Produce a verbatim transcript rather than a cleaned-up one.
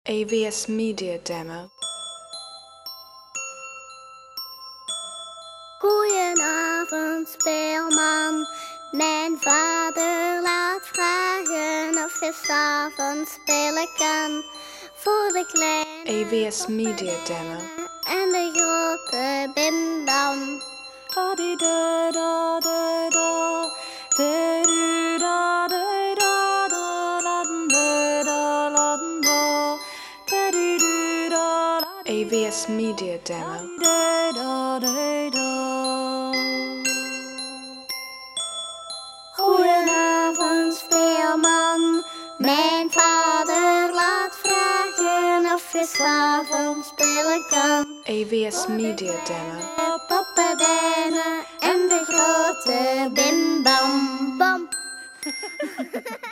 A V S Media Demo. Goedenavond, speelman. Mijn vader laat vragen of je 's avonds spelen kan. Voor de kleine A V S Media Demo. en de grote bimbam. A V S Media Demo. Goedenavond, speelman. Mijn vader laat vragen of je 's avonds spelen kan. A V S Media Demo. De poppendeinen en de grote bimbam bam.